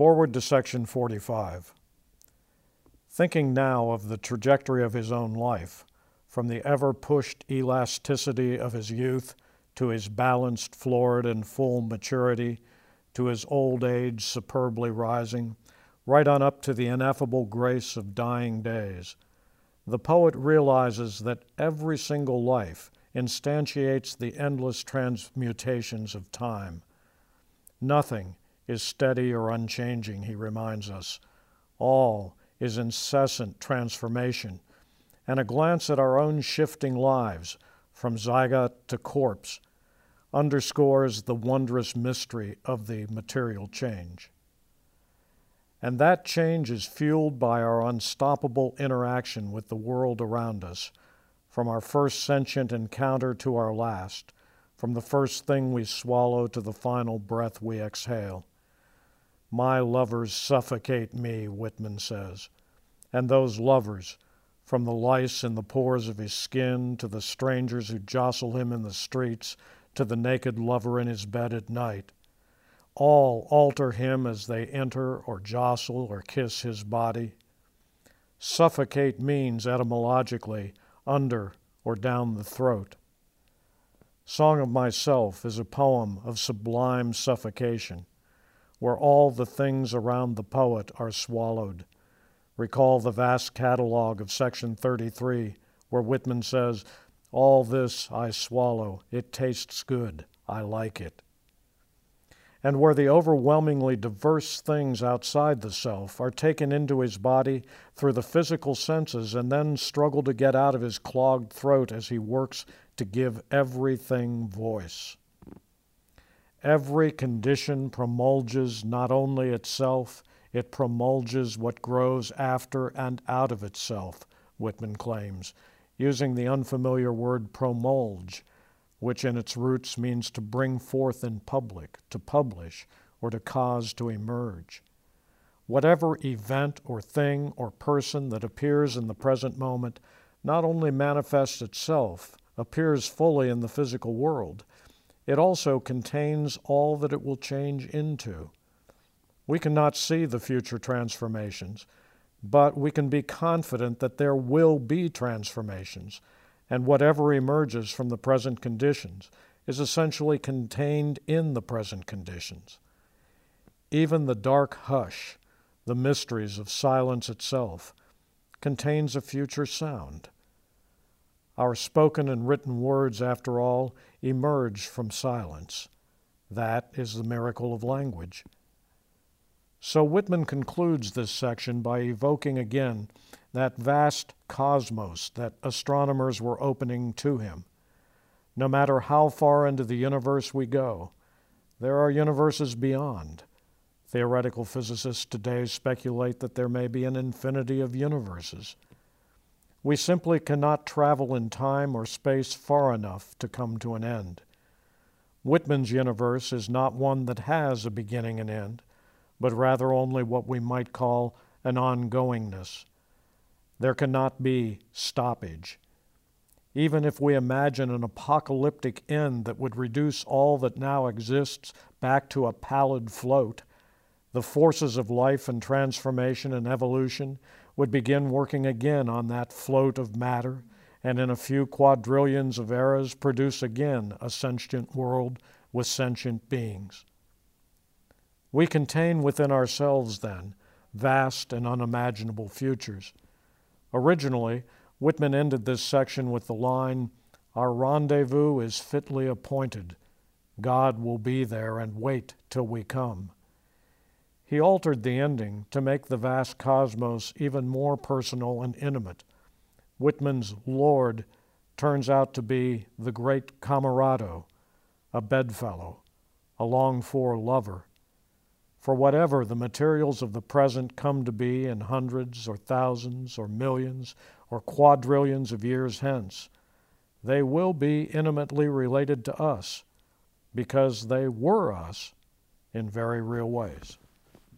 Forward to section 45. Thinking now of the trajectory of his own life, from the ever-pushed elasticity of his youth to his balanced, florid, and full maturity, to his old age superbly rising, right on up to the ineffable grace of dying days, the poet realizes that every single life instantiates the endless transmutations of time. Nothing is steady or unchanging, he reminds us. All is incessant transformation, and a glance at our own shifting lives, from zygote to corpse, underscores the wondrous mystery of the material change. And that change is fueled by our unstoppable interaction with the world around us, from our first sentient encounter to our last, from the first thing we swallow to the final breath we exhale. My lovers suffocate me, Whitman says, and those lovers, from the lice in the pores of his skin to the strangers who jostle him in the streets to the naked lover in his bed at night, all alter him as they enter or jostle or kiss his body. Suffocate means, etymologically, under or down the throat. Song of Myself is a poem of sublime suffocation, where all the things around the poet are swallowed. Recall the vast catalog of section 33, where Whitman says, "All this I swallow, it tastes good, I like it." And where the overwhelmingly diverse things outside the self are taken into his body through the physical senses and then struggle to get out of his clogged throat as he works to give everything voice. Every condition promulges not only itself, it promulges what grows after and out of itself, Whitman claims, using the unfamiliar word promulge, which in its roots means to bring forth in public, to publish, or to cause to emerge. Whatever event or thing or person that appears in the present moment not only manifests itself, appears fully in the physical world, it also contains all that it will change into. We cannot see the future transformations, but we can be confident that there will be transformations, and whatever emerges from the present conditions is essentially contained in the present conditions. Even the dark hush, the mysteries of silence itself, contains a future sound. Our spoken and written words, after all, emerge from silence. That is the miracle of language. So Whitman concludes this section by evoking again that vast cosmos that astronomers were opening to him. No matter how far into the universe we go, there are universes beyond. Theoretical physicists today speculate that there may be an infinity of universes. We simply cannot travel in time or space far enough to come to an end. Whitman's universe is not one that has a beginning and end, but rather only what we might call an ongoingness. There cannot be stoppage. Even if we imagine an apocalyptic end that would reduce all that now exists back to a pallid float, the forces of life and transformation and evolution would begin working again on that float of matter, and in a few quadrillions of eras produce again a sentient world with sentient beings. We contain within ourselves, then, vast and unimaginable futures. Originally, Whitman ended this section with the line, "Our rendezvous is fitly appointed. God will be there and wait till we come." He altered the ending to make the vast cosmos even more personal and intimate. Whitman's Lord turns out to be the great camerado, a bedfellow, a longed-for lover. For whatever the materials of the present come to be in hundreds or thousands or millions or quadrillions of years hence, they will be intimately related to us because they were us in very real ways.